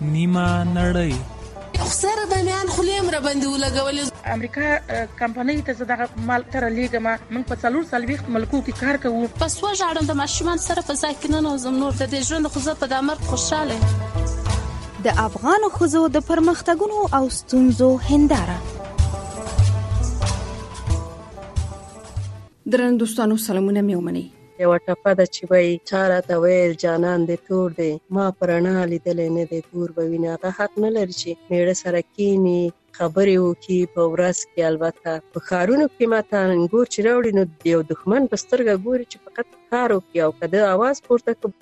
نیمه نړۍ. سره د میان خلیم را باندې ولګولې. امریکا کمپنۍ ته زه دغه مال تر لیږم. موږ په 440 ملکو کې کار کوو. پس وژاړم د ماشومان سره په ځای کې نه نوزم. نور د دې ژوند خو زه په دا مرګ خوشاله. د افغانو ښځو د پرمختګونو او ستونزو هنداره. درنو دوستانو سلامونه مې ومنئ. یو ټپه ده چې وایي چا راته ویل جانان دې تور دی، ما په رڼا لیدلی نه دی تور به ویني. هغه حق نه لري چې میړه سره کینی خبرې وکړي په ورځ کې. البته په ښارونو کې ماته انګور چې راوړي نو یو دښمن په سترګه ګوري چې فقط کار وکړي او که د اواز پورته کړي.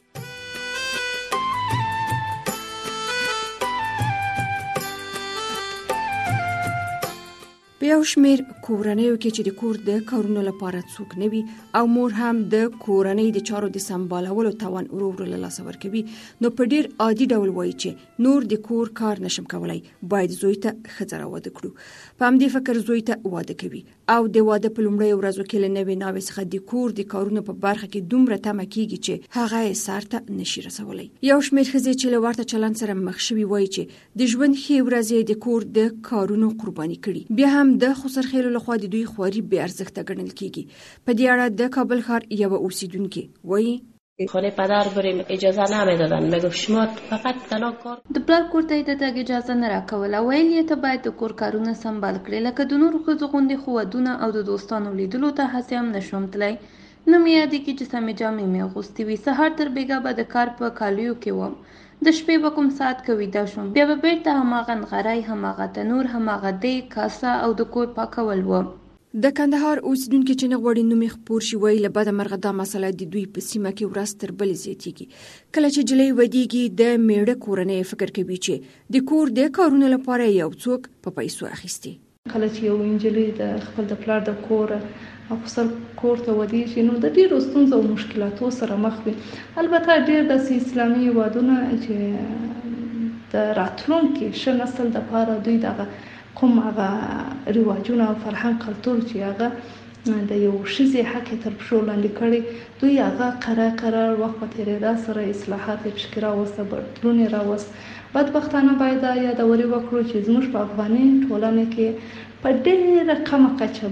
په یو شمېر کورنیو کې چې د کور د کارونو لپاره څوک نه وي او مور هم د کورنۍ د چارو د سمبالولو توان ورو ورو له لاسه ورکوي، نو په ډیر عادي ډول وایي چې نور د کور کار نشم کولای، باید زوی ته ښځه راواده کړو. په همدې فکر زوی ته واده کوي او د واده په لومړیو ورځو کې له نوې ناوې څخه د کور د کارونو په برخه کې دومره تمه کېږي چې هغه یې سر ته نشي رسولی. یو شمېر ښځې چې له ورته چلند سره مخ شوي وایي چې د ژوند ښې ورځې د کور د کارونو قرباني کړي. بیا هم د خسرخېلو لخوا د دوی خواري بې ارزښته ګڼل کېږي. په دې اړه د کابل ښار یوه اوسیدونکې وایي خانه پدر بریم اجازه نمیدادن، میگفت شما فقط تنها کار. د پلار کور ته د تګ اجازه نه راکوله. ویل یې ته باید د کور کارونه سمبال کړې، لکه د نورو ښځو غوندې خو ودونه او د دوستانو لیدلو ته هسې هم نشوم تللی. نه مې یادېږي چې سمې جامې مې اغوستې وي. سهار تر بېګا به د کار په کالیو کې وم. د شپې به کوم ساعت که ویده شوم، بیا به بېرته هماغه نغری، هماغه تنور، هماغه دیګ، کاسه او د کور پاکول و. د کندهار اوسیدونکي چې نه غواړي نوم یې خپور شي وایي له بده مرغه دا مسله د دوی په سیمه کې ورځ تر بلې زیاتېږي. کله چې جلۍ ودیږي د میړه کورنۍ فکر کوي چې د کور د کارونو لپاره یو څوک په پیسو اخیستي. کله چې یو نجلۍ د خپل د پلار د کور او خپل کور ته ودیږي نو د ډېرو ستونزو او مشکلاتو سره مخ وي. البته ډېر داسې اسلامي هېوادونه چې د راتلونکي ښه نسل دپاره دوی دغه کوم هغه رواجونه او فرهنګ کلتور چې هغه د یو ښځې حق یې تر پښو لاندې کړی، دوی هغه قرار وخت په تېرېدا سره اصلاحات یې پکې راوسته، بدلون یې راوست. بدبختانه باید دا یادوري وکړو چې زموږ په افغاني ټولنه کې په ډېره کمه کچه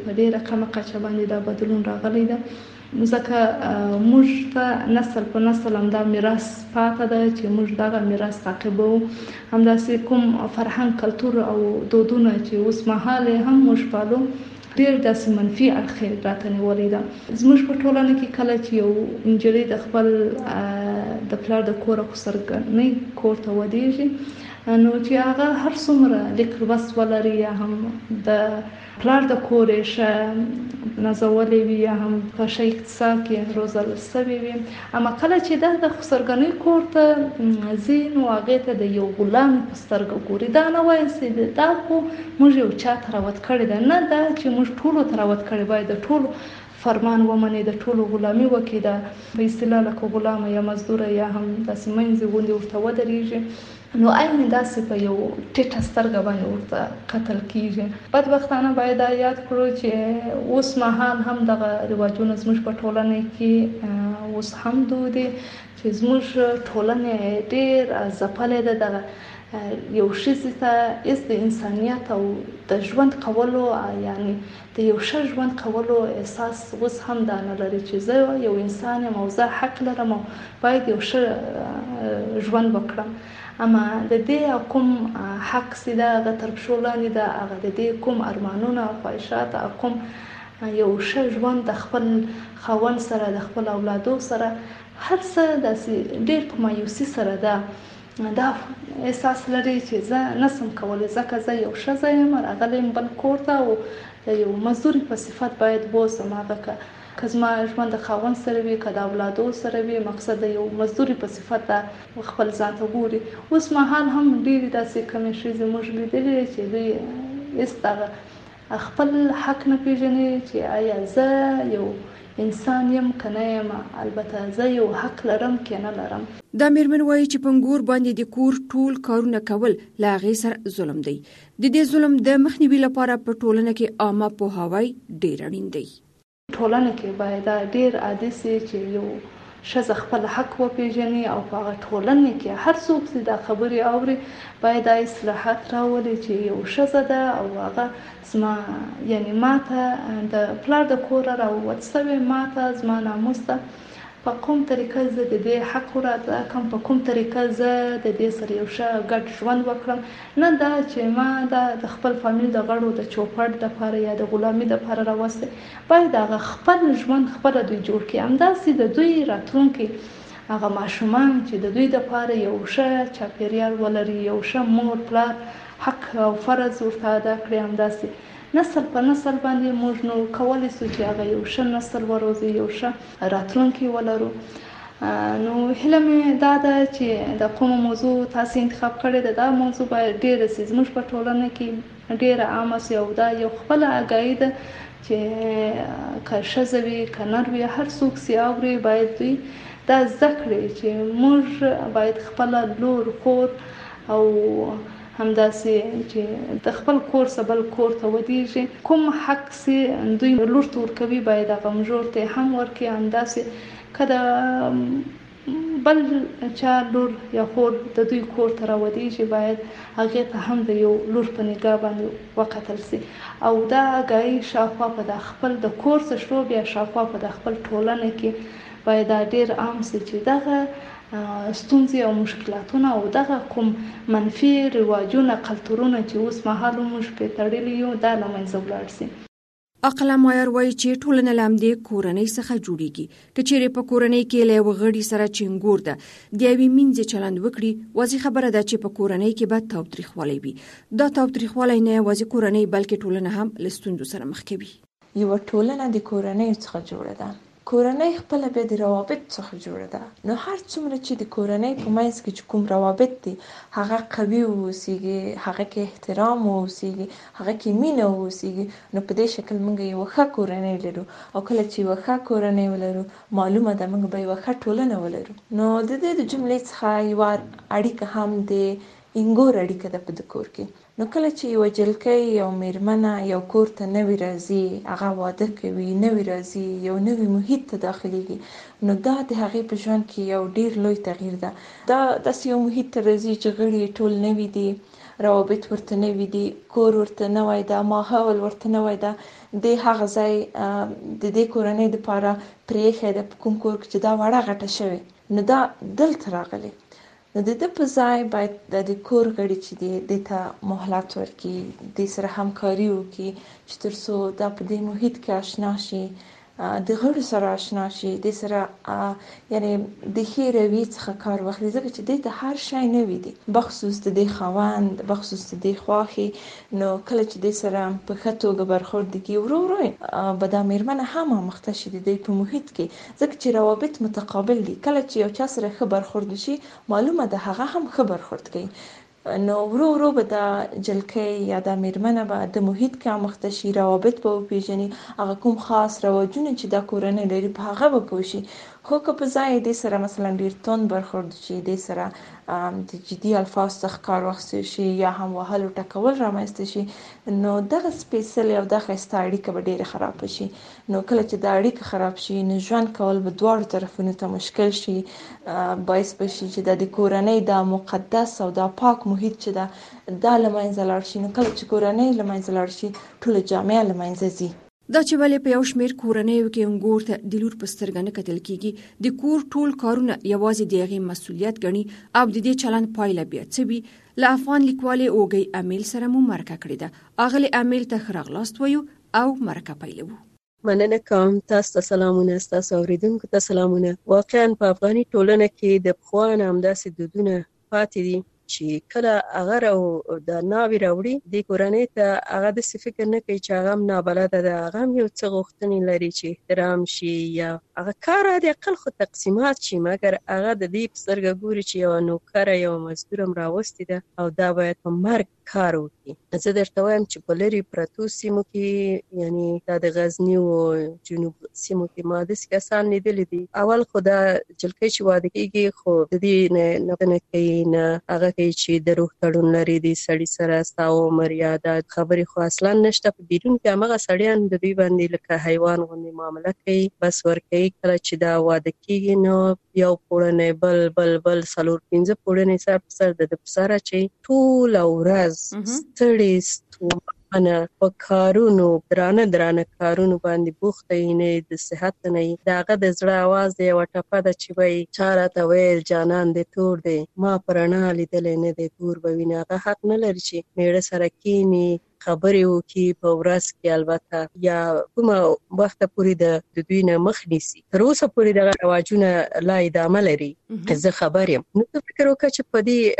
باندې دا بدلون راغلی ده. ځکه موږ ته نسل په نسل همدا میراث پاته ده چې موږ دغه میراث تعقیبوو. همداسې کوم فرهنګ کلتور او دودونه چې اوس مهال هم موږ پالو ډېر داسې منفي اړخ یې راته نیولی ده. زموږ په ټولنه کې کله چې یو نجلۍ د خپل د پلار د کور خسرګنۍ کور ته ودیږي نو چې هغه هر څومره لیک لوست ولري یا هم د پلار د کور یې ښه نازولی وي یا هم په ښه اقتصاد کې روزل سوی وي، اما کله چې دا د خسرګنۍ کور ته ځي نو هغې ته د یو غلام په سترګه ګوري. دا نه وایي چې دا خو موږ یو چا ته راوت کړې ده، نه دا چې موږ ټولو ته راوت کړې، باید د ټولو فرمان ومني، د ټولو غلامي وکړي، دا په اصطلاح لکه غلامه یا مزدوره یا هم داسې منځې غوندې ورته ودرېږي. نو عین داسې په یو ټیټه سترګه باندې ورته کتل کېږي. بدبختانه باید دا یاد کړو چې اوس مهال هم دغه رواجونه زموږ په ټولنه کې اوس هم دود دي چې زموږ ټولنه ډېر ځپلې ده. دغه یو ښځې ته هېڅ د انسانیت او د ژوند کولو یعنی د یو ښه ژوند کولو احساس اوس هم دا نه لري چې زه یو انسان یم او زه حق لرم او باید یو ښه ژوند وکړم. اما د دې کوم حق چې ده هغه تر پښو لاندې ده، هغه د دې کوم ارمانونه او خواهشات او کوم یو ښه ژوند د خپل خاوند سره د خپل اولادو سره هر څه داسې ډېر په مایوسي سره ده. دا احساس لري چې زه نسم کولی ځکه زه یو ښځه یم راغلی یم بل کور ته او د یو مزدوري په صفت باید بوسم. هغه که زما ژوند د خاوند سره وي که د اولادو سره وي، مقصد د یو مزدوري په صفت خپل ځان ته ګوري. اوس مهال هم ډېرې داسې کمې ښځې موږ لیدلې چې دوی هېڅ دغه خپل حق نه پېژني چې آیا زه یو انسان یم که نه یم، البته زه یو حق لرم که نه لرم. دا میرمن وایي چې په انګور باندې د کور ټول کارونه کول له هغې سره ظلم دی. د دې ظلم د مخنیوي لپاره په ټولنه کې عامه پوهاوی ډېر اړین دی. ټولنه کې باید ډېر عادي سي چې یو ښځه خپل حق وپیژني او په هغه ټولنه کې هر څوک چې دا خبرې اوري باید دا اصلاحات راولي چې یو ښځه ده او هغه زما یعنی ماته د پلار د کوره راووت سوې ماته زما ناموس ته په کوم طریقه زه د دې حق وراته کوم په کوم طریقه زه د دې سره یو ښه ګډ ژوند وکړم نه دا چې ما دا د خپل فامیل د غړو د چوپړ دپاره یا د غلامي دپاره راوستی باید هغه خپل ژوند خپله دوی جوړ کړي همداسې د دوی راتلونکي هغه ماشومان چې د دوی دپاره یو ښه چاپیریال ولري یو ښه مور پلار حق او فرض ورته ادا کړي همداسې نسل په نسل باندې موږ نو کولی شو چې هغه یو ښه نسل وروزي یو ښه راتلونکی ولرو نو هیله مې دا ده چې د کومه موضوع تاسو انتخاب کړې ده دا موضوع باید ډېره سي زموږ په ټولنه کې ډېره عامه سي او دا یو خپله اګاهي ده چې که ښځه وي که نر وي هر څوک سي اوري باید دوی دا زده کړي چې موږ باید خپله لور خور او همداسې چې د خپل کور څخه بل کور ته ودیږي کوم حق سي دوی لور ته ورکوي باید هغه مژور ته هم ورکړي همداسې که د بل چا لور یا خور د دوی کور ته راودیږي باید هغې ته هم د یو لور په نګاه باندې وکتل سي او دا اګاهي شاوخوا په د خپل د کور څخه شروع بیا شاوخوا په د خپل ټولنه کې باید دا ډېر عام سي چې دغه ستونزې او مشکلاتونه او دغه کوم منفي رواجونه کلتورونه چې اوس مهال موږ پرې تړلي یو دا له منځه ولاړ سي عقله مایر وایي چې ټولنه له همدې کورنۍ څخه جوړیږي که چیرې په کورنۍ کې له یوه غړي سره چنګور ده د یوې مینځې چلند وکړي واضح خبره ده چې په کورنۍ کې به تاوتریخوالی وي دا تاوتریخوالی نه یوازې کورنۍ بلکې ټولنه هم له ستونزو سره مخ کوي یوه ټولنه د کورنۍ څخه جوړه ده کورنۍ خپل به د روابط څخه جوړه ده نو هر څومره چې د کورنۍ په منځ کې چې کوم روابط دي هغه قوي اوسیږي هغه کې احترام اوسیږي هغه کې مینه اوسیږي نو په دې شکل موږ یو ښه کورنۍ لرو او کله چې یو ښه کورنۍ ولرو معلومه ده موږ به یو ښه ټولنه ولرو نو د دې د جملې څخه یو اړیکه هم د انګور اړیکه ده په د کور کې نو کله چې یو جلکۍ یو میرمنه یو کور ته نوی راځي هغه واده کوي نوی راځي یو نوی محیط ته داخليږي نو دا د هغې په ژوند کې یو ډیر لوی تغییر ده دا داسې یو محیط ته راځي چې غړي ټول نوي دي روابط ورته نوي دي کور ورته نوی ده ماحول ورته نوی ده د هغه ځای د دې کورنۍ دپاره پرېښی ده په کوم کور کې چې دا وړه غټه شوې نو دا دلته راغلی نو د دې په ځای باید د کور غړي چې دې ته مهلت ورکړي دې سره همکاري وکړي چې تر څو دا په دې محیط کې آشنا شي د غړو سره آشنا شي دې سره یعنی د ښې رویې څخه کار واخلي ځکه چې دې ته هر شی نوی دی بخصوص د دې خاوند بخصوص د دې خواښې نو کله چې دې سره په ښه توګه برخورد وکړي ورو ورو به دا میرمنه هم آموخته شي د دې په محیط کې ځکه چې روابط متقابل دي کله چې یو چا سره ښه برخورد وشي معلومه ده هغه هم ښه برخورد کوي نو ورو ورو به دا جلکۍ یا دا میرمنه به د محیط کې آموخته شي روابط به وپیژني هغه کوم خاص رواجونه چې دا کورنۍ لري په هغه به پوه شي خو که په ځای دې سره مثلا ډیر تند برخورد شي دې سره د جدي الفاظ څخه کار واخیستل شي یا هم وهل او ټکول رامنځته شي نو دغه سپیڅلې او دغه ښایسته اړیکه به ډیره خراب شي نو کله چې دا اړیکه خراب شي نو ژوند کول به دواړو طرفونو ته مشکل شي باعث به شي چې د کورنۍ دا مقدس او دا پاک محیط چې دا له منځه لاړ شي نو کله چې کورنۍ له منځه لاړ شي ټوله جامعه له منځه ځي دا چې ولې په یو شمېر کورنیو کې انګور ته د لور په سترګه نه کتل کېږي د کور ټول کارونه یوازې د هغې مسؤلیت ګڼي او د دې چلند پایله بیا څه وي له افغان لیکوالې اوږۍ امیل سره مو مرکه کړې ده اغلې امیل ته ښه راغلاست وایو او مرکه پیلوو مننه کوم تاسو ته سلامونه تاسو اوریدونکو ته سلامونه واقعا په افغاني ټولنه کې د پخوا نه همداسې دودونه پاتې دي چې کله هغه د ناوې راوړي د کورنۍ ته هغه داسې فکر نه کوي چې هغه هم نابلده ده هغه هم یو څه غوښتنې لري چې احترام شي یا هغه کار د اقل خو تقسیمات شي مګر هغه د دې په سترګه ګوري چې یوه نوکره یوه مزدور هم راوستې ده او دا باید په مرګ کار وکړي. زه درته وایم چې په لرې پرتو سیمو کې یعنی دا د غزني او جنوب سیمو کې ما داسې کسان لیدلي دي. اول خو دا جلکۍ چې واده کېږي خو د دې نه کوي نه هغه کوي چې د روح تړون لري د سړي سره ستا عمر یا دا خبرې خو اصلا نشته. په بیرون کې همغه سړیان د دوی باندې لکه حیوان غوندې معامله کوي. بس ورکوي کله چې دا واده کېږي نو یو پوړنی بل 4-5 پوړنی سر په سر د سره چې ټوله ورځ ستړي ستومانه په کارونو درانه کارونو باندې بوخته وي، نه د صحت نه وي. د هغه د زړه اواز د یوه ټپه ده چې وایي چا راته ویل جانان دې تور دی ما په رڼا لیدلی نه دی تور به ویني. هغه حق نه لري چې میړه سره کینی خبرې وکړي په ورځ کې، البته یا کومه وخته پورې د دوی نه مخ نیسي. تر اوسه پورې دغه رواجونه لا ادامه لري. زه خبر یم. نو ته فکر وکړه چې په دې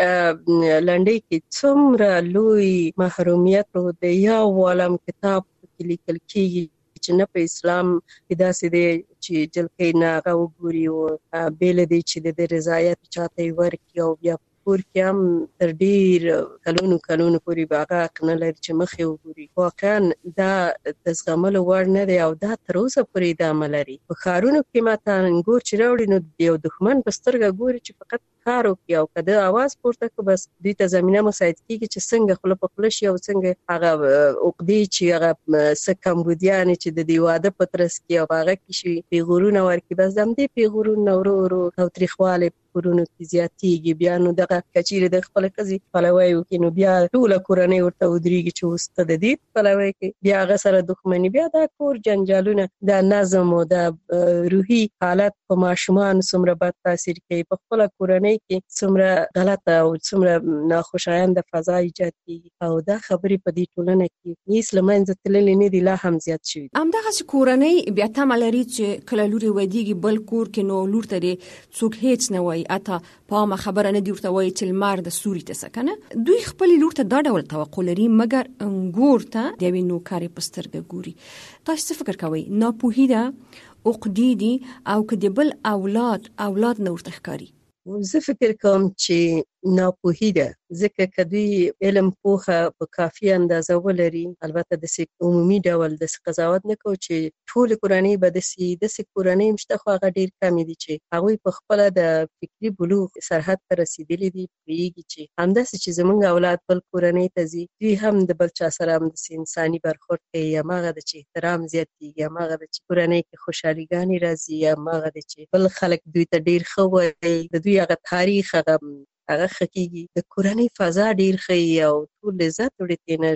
لنډۍ کې څومره لوی محرومیت د یو عالم کتاب کې لیکل کېږي چې نه په اسلام کې داسې دی چې جلکۍ نه هغه وګوري او بېله دی چې د رضایت چاته یې ورکړي او بیا کور کې هم تر ډېر کلونو پورې به هغه حق نه لري چې مخې وګوري. واقعا دا د زغملو وړ نه دی او دا تر اوسه پورې ادامه لري. په ښارونو کې ماته انګور چې راوړي نو یو دښمن په سترګه ګوري چې فقط کار وکړي او که د اواز پورته کړو بس دوی ته زمینه مساعد کېږي چې څنګه خوله په خوله شي او څنګه هغه عقدې چې هغه څه کمبودیانې چې د دې واده په ترڅ کې او هغه کې شي پیغورونه ورکړي. بس د همدې پیغورونه ورو تاوتریخوالی کورونو کې زیاتېږي. بیا نو دغه کچیرې د خپلې ښځې پلوی وکړي نو بیا ټوله کورنۍ ورته ودرېږي چې اوس ته د دې پلوی کوي، بیا هغه سره دښمني، بیا دا کور جنجالونه، دا نظم او دا روحي حالت په ماشومانو څومره بد تاثیر کوي. په خپله کورنۍ کې څومره غلطه او څومره ناخوشاینده فضا ایجاد کېږي او دا خبرې په دې ټولنه کې هېڅ له منځه تللې نه دي، لا هم زیات شوي دي. همدغسې کورنۍ بیا تمه لري چې کله لور یې ودېږي بل کور کې نو لور ته دې څوک هېڅ نه وایي، حتی په عامه خبره نه دي ورته وایي چې لمر د سوري ته څه که نه. دوی خپلې لور ته دا ډول توقع لري مګر انګور ته د یوې نوکرې په سترګه ګوري. تاسو څه فکر کوئ؟ ناپوهي ده، عقدې دي او که د بل اولاد نه ورته ښکاري؟ زه فکر کوم چې ناپوهي ده، ځکه که دوی علم پوهه په کافي اندازه ولري، البته داسې عمومي ډول داسې قضاوت نه کوو چې ټولې کورنۍ به داسې کورنۍ هم شته، خو هغه ډېر کمې دي چې هغوی په خپله د فکري بلوغ سرحد ته رسېدلي دي، پوهېږي چې همداسې چې زموږ اولاد بل کورنۍ ته ځي دوی هم د بل چا سره همداسې انساني برخورد کوي. هماغه ده چې احترام زیاتېږي، هماغه ده چې کورنۍ کې خوشحاليګانې راځي، هماغه ده چې بل خلک دوی ته ډېر ښه وایي، د دوی هغه تاریخ هغه ښه کېږي، د کورنۍ فضا ډېر ښه وي او ټول لذت وړي ترېنه.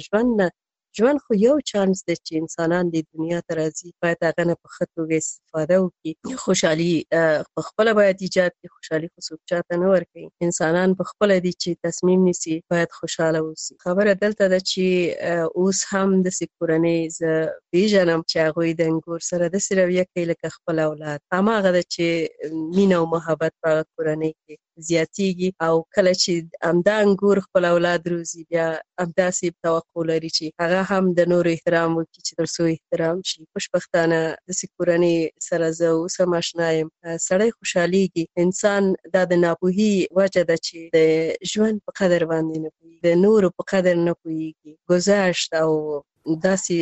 ژوند خو یو چانس دی چې انسانان د دنیا ته راځي، باید هغه نه په ښه توګه استفاده وکړي. خوشحالي په خپله باید ایجاد کړي، خوشحالي خو څوک چاته نه ورکوي. انسانان په خپله دي چې تصمیم نیسي باید خوشحاله اوسي. خبره دلته ده چې اوس هم داسې کورنۍ زه پېژنم چې هغوی د انګور سره داسې رویه کوي لکه خپل اولاد. هماغه ده چې مینه او محبت په هغه کورنۍ کې زیاتېږي او کله چې همدا انګور خپل اولاد روزي بیا همداسې توقع لري چې هغه هم د نورو احترام وکړي چې تر څو احترام شي. خوشبختانه داسې کورنۍ سره زه اوس هم اشنا یم. سړی خوشحالېږي. انسان دا د ناپوهي وجه ده چې د ژوند په قدر باندې نه پوهېږي، د نورو په قدر نه پوهېږي، گذشت او داسې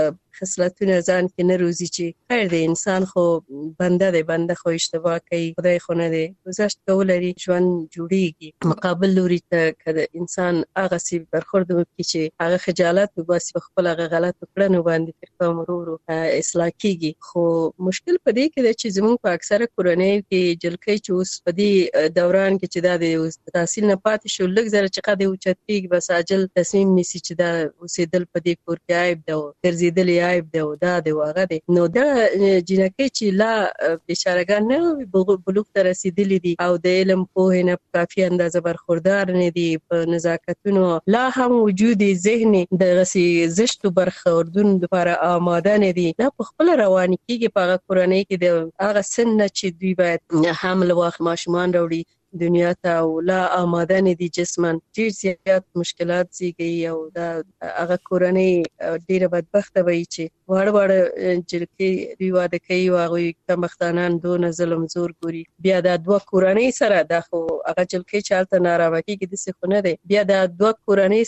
خصلتونه ځان کې نه روزي چې خیر دی انسان خو بنده دی، بنده خو اشتباه کوي، خدای خو نه دی. گذشت که ولري ژوند جوړېږي. مقابل لوري ته که انسان هغسې برخورد وکړي چې هغه خجالت وباسي په خپل هغه غلطو کړنو باندې، فکر کوم ورو اصلاح کېږي. خو مشکل په دې کې دی چې زموږ په اکثره کورنیو کې جلکۍ چې اوس په دې دوران کې چې دا د تحصیل نه پاتې شو لږ زره چې قد یې اوچت کېږي بس عاجل تصمیم نیسي چې دا اوسېدل په دې کور کې عیب ده او ګرځېدل یې عیب دی او دا دی او هغه دی. نو دا جینکۍ چې لا بیچارهګان نه بلوغ ته رسېدلي دي او د علم پوهې نه په کافي اندازه برخوردار نه دي، په نزاکتونو لا هم وجود ذهن دغسې زشتو برخوردونو لپاره آماده نه دي، دا په خپله روانې کېږي په هغه کورنۍ کې د هغه سن نه چې دوی باید حمل واخلي، ماشومان راوړي دنیا ته او لا آماده نه دي جسماً. ډېر زیات مشکلات زیږوي او دا هغه کورنۍ ډېره بدبخته به وي چې واړه جلکۍ دوی واده کوي او هغوی کمبختانان دونه ظلم زور ګوري. بیا دا دوه کورنۍ سره دا خو هغه جلکۍ چې هلته نارامه کېږي داسې خو نه دی، بیا دا دوه کورنۍ سره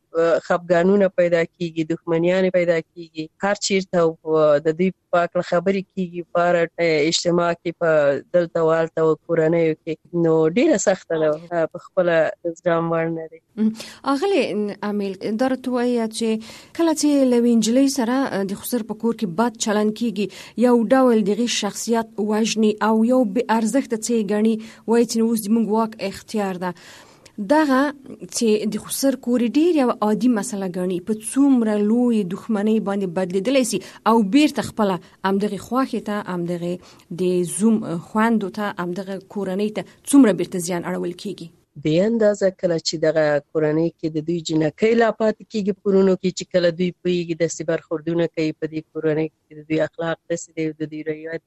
خفګانونه پیدا کیږي، دښمنیانې پیدا کیږي، هر چیرته د دوی په اړه خبرې کیږي په اجتماع کې، په دلته والته او کورنیو کې، نو ډیره سخته ده، په خپل زغم وړ نه دی. اغلی امیل درته وایا چې کله چې لوي انجلۍ سره د خسر په کور کې بد چلن کیږي، یو ډول دغه شخصیت وژني او یو به ارزښت څه غني، وایي چې اوس د موږ واک اختیار ده. دغه چې د خسر کور ډیر یو عادي مسله غني، په څومره لوی دښمنۍ باندې بدلیدلی سي او بیرته خپل امدغه خواخې ته، امدغه د زوم خواندو ته، امدغه کورنۍ ته څومره بیرته زیان اړول کیږي. بې اندازه کله چې دغه کورنۍ کې د دوی جنکۍ لا پاتې کیږي پورونو کې، چې کله دوی پوهیږي داسې برخوردونه کوي په دې کورنۍ کې، د دوی اخلاق داسې دی، د دوی رویات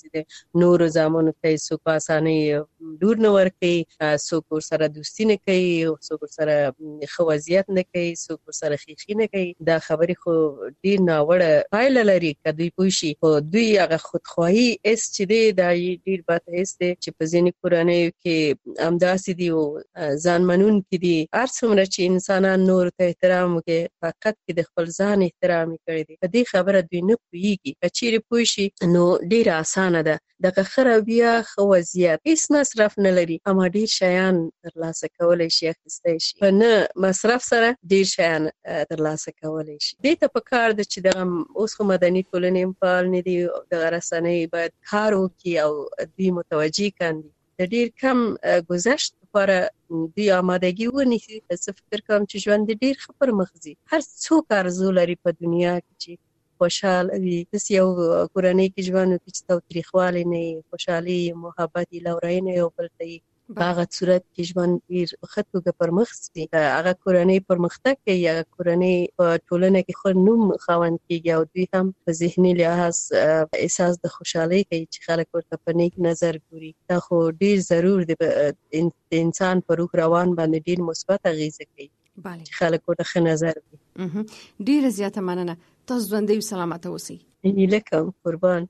نور زامنو ته څوک په اسانۍ دور نه ورکوي، څوک ورسره دوستي نه کوي، څوک ورسره ښه وضعیت نه کوي، څوک ورسره ښیښي نه کوي. دا خبرې خو ډېر ناوړه پایله لري که دوی پوه شي. خو دوی هغه خودخواهي حس چې دی دا ډېر بد حس دی چې په ځینې کورنیو کې همداسې دي او ځان منونکي دي. هر څومره چې انسانان نورو ته احترام وکړي، فقط کې د خپل ځان احترام یې کړی دی. په دې خبره دوی نه پوهېږي. که چیرې پوه شي نو ډېره اسانه ده. دغه ښه رویه، ښه وضعیت، هیڅ مصرف نه لري، اما ډېر شیان ترلاسه کولی شي، اخیستی شي. په نه مصرف سره ډېر شیان ترلاسه کولی شي. دې ته پکار ده چې دغه اوس خو مدني ټولنې هم فعال نه دي، دغه رسنۍ باید کار وکړي او دوی متوجه کاندي. د ډېر کم گذشت لپاره دوی آمادګي ونیسي. زه فکر کوم چې ژوند ډېر ښه پر مخ ځي. هر څوک آرزو لري په دنیا کې چې خوشحال وي. داسې یو کورنۍ کې ژوند وکړي چې تاوتریخوالی نه وي، خوشحالي، محبت، لورینه یو بل ته وي. په هغه صورت کې ژوند ډېر ښه توګه پر مخ ځي. هغه کورنۍ پرمختګ کوي، هغه کورنۍ په ټولنه کې ښه نوم خاوند کېږي او دوی هم په ذهني لحاظ احساس د خوشحالۍ کوي چې خلک ورته په نیک نظر ګوري. دا خو ډېر ضرور دی، د انسان په روح روان باندې ډېر مثبت اغېزه کوي چې خلک ورته ښه نظر کوي. ډېره زیاته مننه. تاسو ژوندۍ او سلامته اوسئ. هیله کوم. قربان.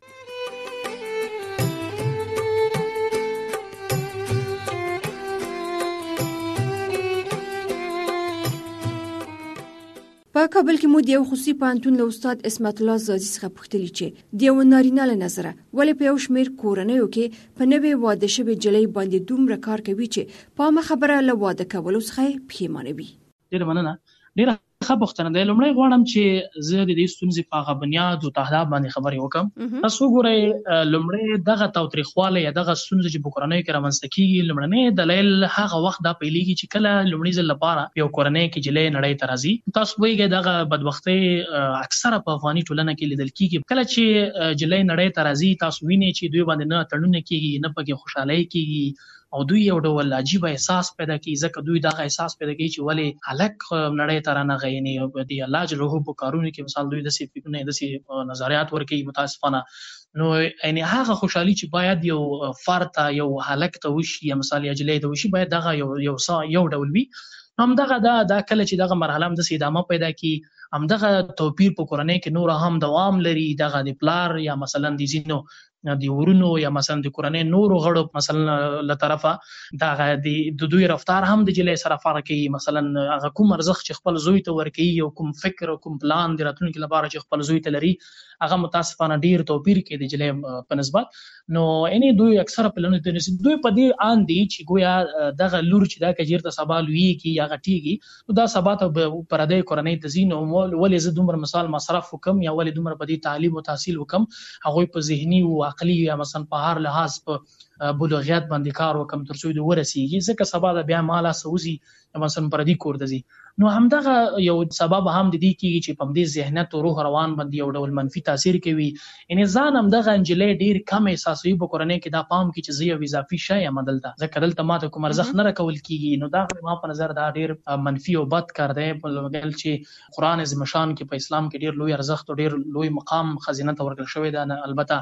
په کابل کې مو د یو خصوصي پوهنتون له استاد اسمت الله زازي څخه پوښتلي چې د یو نارینه له نظره ولې په یو شمېر کورنیو کې په نوې واده شوې نجلۍ باندې دومره کار کوي چې په عامه خبره له واده کولو څخه پښیمانه وي. ډېره مننه. ډېره ښه پوښتنه ده. لومړی غواړم چې زه د دې ستونزې په هغه بنیاد او تهداب باندې خبرې وکړم. تاسو وګورئ، لومړی دغه تاوتریخوالی یا دغه ستونزې چې په کورنیو کې رامنځته کېږي، لومړنی دلیل هغه وخت دا پیلېږي چې کله لومړي ځل لپاره یو کورنۍ کې نجلۍ نړۍ ته راځي. تاسو پوهېږئ دغه بدبختۍ اکثره په افغاني ټولنه کې لیدل کېږي. کله چې نجلۍ نړۍ ته راځي، تاسو وینئ چې دوی باندې نه تړونه کېږي، نه پکې خوشحالۍ کېږي او دوی یو ډول عجیبه احساس پیدا کوي. ځکه دوی دغه احساس پیدا کوي چې ولې هلک نړۍ ته رانغی. یعنې د الله جل جلاله په کارونو کې مثال دوی داسې فکرونه، داسې نظریات ورکوي متاسفانه. نو یعنې هغه خوشحالي چې باید یو فرد ته، یو هلک ته وشي یا مثال یا نجلۍ ته وشي، باید دغه یو ډول وي. همدغه دا کله چې دغه مرحله هم داسې ادامه پیدا کړي، همدغه توپیر په کورنۍ کې نور هم دوام لري. دغه د پلار یا مثلا د ځینو د ورونو یا مثلا د کورنۍ نورو غړو مثلا له طرفه دغه د دوی رفتار هم د نجلۍ سره فرق کوي. مثلا هغه کوم ارزښت چې خپل زوی ته ورکوي او کوم فکر او کوم پلان د راتلونکي لپاره چې خپل زوی ته لري، هغه متاسفانه ډیر توپیر کوي د نجلۍ په نسبت. نو یعنې دوی اکثره پلانونه دوی په دې آن دي چې ګویا دغه لور چې دا کجیرته سبا لویږي یا غټیږي، نو دا سبا ته پردۍ کورنۍ ته ځي. نو ولې زه دومره مثال مصرف وکم یا ولې دومره په دې تعلیم او تحصیل وکم، هغوی په ذهني او عقلي یا مثلا په هر لحاظ په بلوغیت باندې کار وکم تر څو دوی ورسیږي، ځکه سبا د بیا مالا سوزي مثلا پردي کور ته ځي. نو همدغه یو سبب هم د دې کېږي چې په همدې ذهنیت او روح روان باندې یو ډول منفي تاثیر کوي. یعنې ځان همدغه نجلۍ ډېر کم احساسوي په کورنۍ کې، دا پام کې چې زه یو اضافي شی یم دلته، ځکه دلته ماته کوم ارزښت نه راکول کېږي. نو دا ما په نظر دا ډېر منفي او بد کار دی، بل چې قرآن عظیم شان کې په اسلام کې ډېر لوی ارزښت او ډېر لوی مقام ښځینه ته ورکړل شوی دی. البته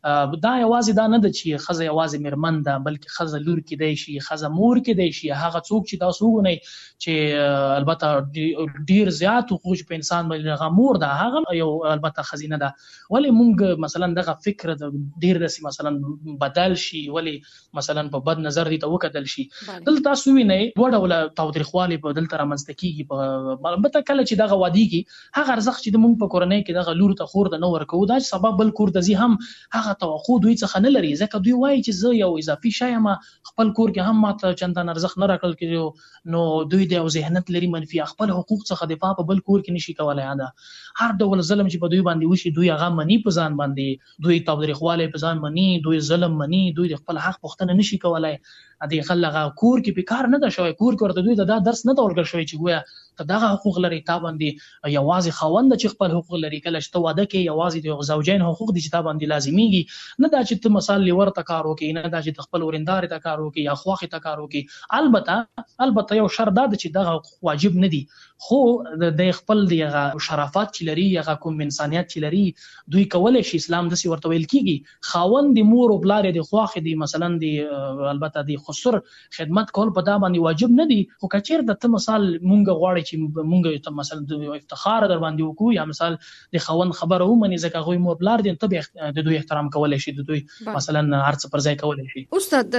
دا یوازې دا نه ده چې ښځه یوازې مېرمن ده، بلکې ښځه لور کېدی شي، ښځه مور کېدی شي، هغه څوک چې تاسو وګورئ چې البته البته ډیر زیات حقوق په انسان باندې غمور ده هغه یو البته خزینه ده. ولی مونږ مثلا دغه فکر د ډیر رسي مثلا بدل شي، ولی مثلا په بد نظر دي ته وکتل شي. دلته تاسو وینئ دوه ډوله تاوتریخوالي په دلته رامنځته کیږي. په البته کله چې دغه واديږي هغه ارزښت چې مونږ په کورنۍ کې دغه لور ته خور د نه ورکو دا سبب بل کور د زی هم هغه توقع دوی څخه نه لري، ځکه دوی وایي چې زه یو اضافي شی یم، خپل کور کې هم ماته چندان ارزښت نه راکړل کېږي، نو دوی د یو ذهنیت لري منفي، خپل حقوق څخه دفاع په بل کور کې نشي کولای. دا هر ډول ظلم چې په دوی باندې وشي دوی هغه مني په ځان باندې، دوی تاوتریخوالی په ځان مني، دوی ظلم مني، دوی د خپل حق پوښتنه نشي کولای. د خلغه کور کې په کار نه ده شوی، کور کې ورته دوی دا درس نه دا ورکړل شوی چې ګویا ته دغه حقوق لري، تا باندې یوازې خاوند چې خپل حقوق لري. کله چې ته واده کې یوازې د زوجین حقوق دي چې تا باندې لازمیږي، نه دا چې ته مثال لیور ته کار وکړي، نه دا چې خپل ورندار ته کار وکړي یا خواخې ته کار وکړي. البته یو شرط دا چې دغه واجب نه دي، خو د خپل دغه شرافت چې لري هغه کوم انسانیت چې لري دوی کولای شي. اسلام داسې ورته ویل کیږي خاوند د مور او پلار د خواخې دي مثلا د البته د خسر خدمت کول په دا باندې واجب نه دي. خو کچیر د ته مثال مونږ غواړي چې مونږ ته مثلا د افتخار در باندې وکړو یا مثال د خاوند خبره ومني ځکه غوي مور پلار دي ته د دوی احترام کولای شي، د دوی مثلا هرڅه پر ځای کولای شي. استاد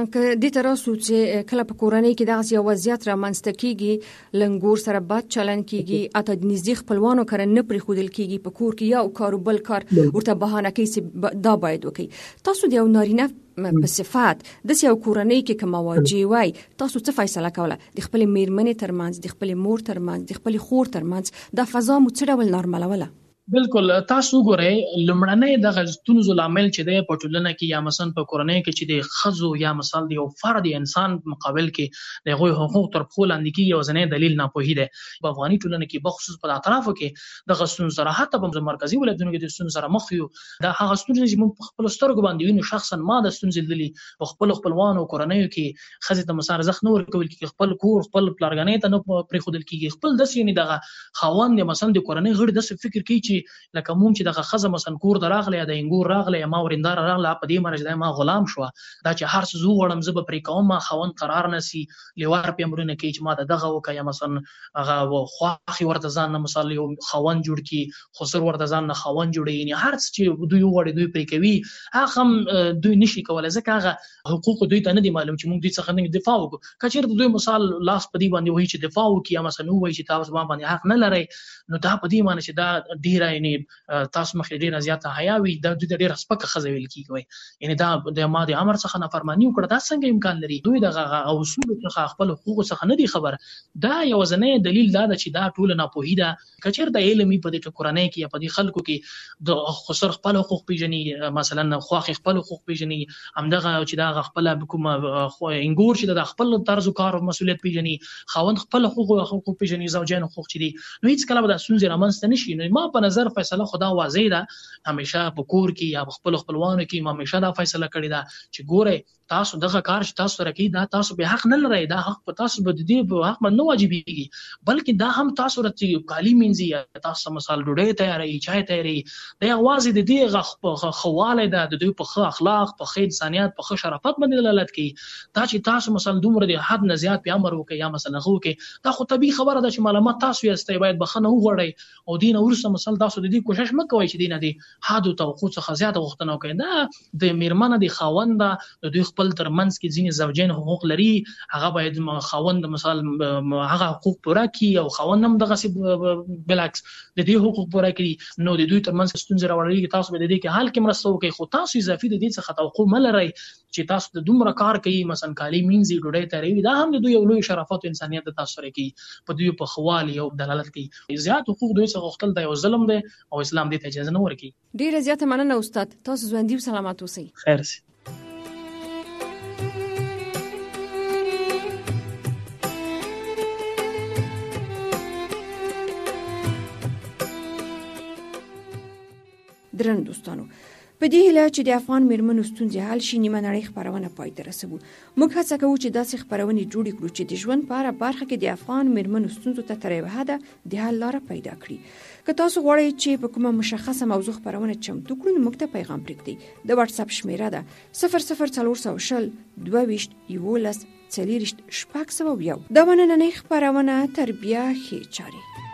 د تراسو چې کله په کورنۍ کې دغه یو وضعیت رامنځته کیږي لنګور سره بد چلن کیږي، اته د نږدې خپلوانو کړه نه پرې خودل کیږي، په کور کې یو کار بل کار ورته بهانه کوي چې دا باید وکړي. تاسو د یو نارینه په صفات د یو کورنۍ کې کوم واجب وای تاسو څه فیصله کوله د خپل میرمنې ترمنځ، د خپل مور ترمنځ، د خپل خور ترمنځ د فضا مو څه ډول نارملوله؟ بالکل تاسو ګورئ لمړنۍ د ستونزو لامل چې د پټولنه کې یا مثلا په کورنۍ کې چې د خزو یا مثال د یو فرد انسان مقابل کې د غوي حقوق تر خپل اندکی یو ځنې دلیل ناپوهی ده. په افغاني ټولنه کې بخصوص په اطرافو کې د غسون صراحت په مرکزی ولایتونو کې د ستونزو سره مخ یو. دا هغه ستونزې چې موږ په خپل سترګو باندې وینو، شخصا ما د ستونزې للی په خپل خپلوانو کورنۍ کې خزې ته مسار زخ نه ورکول کې، خپل کور خپل پلارګنې ته نه پرې خودل کېږي، خپل د سینې دغه خاوند مثلا د کورنۍ غړي د فکر کوي چې لکه موږ چې دغه خزه مثلا کور دراغله د انګور راغله ما ورندار راغله په دې مرز د ما غلام شو، دا چې هر څه زو وړم زب پرې کوم ما خوند قرار نسی لیوار په امرونه کې چې ما دغه وکیا مثلا هغه خواخي ورته ځان نه مثال یو خوند جوړ کی خسر ورته ځان نه خوند جوړي، یعنی هر څه چې دوی وړي دوی پرې کوي هغه دوی نشي کولای ځکه هغه حقوق دوی ته نه دي معلوم چې موږ دوی څخه نه دفاع وکړو. کچیر دوی مثال لاس په دې باندې وایي چې دفاع وکړي مثلا وایي چې تاسو باندې حق نه لري، نو دا په دې معنی چې دا ډیره یعنی تاسو مخې ډیره زیاته حیاوي دا دوی ډیره سپکه خزه ویل کیږي، یعنی دا د ما د امر څخه نافرمانی وکړه دا څنګه امکان لري؟ دوی دغه اصول څخه خپل حقوق څخه نه دي خبر. دا یو ځنې دلیل دا چې دا ټول ناپوهی ده. کچیر د علمي په دې کورنۍ کې یا په دې خلکو کې د خسر خپل حقوق پیژني، مثلا خواخ خپل حقوق پیژني، همدغه چې دا خپل کوم انګور چې د خپل طرز کار او مسولیت پیژني، خاوند خپل حقوق پیژني، زوجین حقوق چې دي، نو هیڅ کله به د سونځ رامنځته نشي. نو ما په نظر فیصله خدا واضح ده، همیشه په کور کې یا خپل خپلوانو کې ما همیشه دا فیصله کړې ده چې ګوره تاسو دغه کار چې تاسو سره کوي دا تاسو به حق نه لرئ، دا حق په تاسو به دې په حق نه واجبېږي، بلکې دا هم تاسو رته کالی مینځي یا تاسو مثال ډوډۍ تیارې چای تیارې دا یوازې د دې خواله ده د دوی په ښه اخلاق په ښه انسانیت په ښه شرافت باندې دلالت کوي. دا چې تاسو مثلا دومره د حد نه زیات په امر وکړي یا مثلا خو کې دا خو طبيعي خبره ده چې معلومات تاسو یې باید بخنه وغوړی او دین ورسره مثلا تاسو د دې کوشش مکوئ چې دین دې حد او توقع څخه زیات غوښتنه وکړي. دا د میرمنه د خاوند د دوی خپل ترمنځ کې ځینې زوجین حقوق لري، هغه باید خاوند مثال هغه حقوق پوره کړي او خاوند هم دغه بلعکس د دې حقوق پوره کړي، نو د دوی ترمنځ ستونزې راوړي تاسو به د دې کې حل کې مرسته وکړي. خو تاسو اضافي د دې څخه توقع ملرئ چې تاسو د دومره کار کوي مثلا کالی مینځي ډوډۍ تیاروي، دا هم د دوی یو لوی شرافت او انسانیت تاسو سره کوي، په دوی په خوالي او دلالت کوي. زیات حقوق دوی څخه غوښتل دا یو ظلم دی او اسلام دې ته اجازه نه ورکوي. ډیره زیاته مننه استاد، تاسو ژوندي او سلامت اوسئ. خیر سي. درنو دوستانو، په دې هیله چې د افغان میرمنو ستونزې حل شي، نیمه نړۍ خپرونه پای ته رسوو. موږ هڅه کوو چې داسې خپرونې جوړې کړو چې د ژوند په هره برخه کې د افغان میرمنو ستونزو ته تر یوه حده د حل لاره پیدا کړي. که تاسو غواړئ چې په کومه مشخصه موضوع خپرونه چمتو کړو، نو موږ ته پیغام پرېږدئ. د واتس اپ شمیره ده 00420 22 11 40 601. دا نننۍ خپرونه تربیه ښې چارې.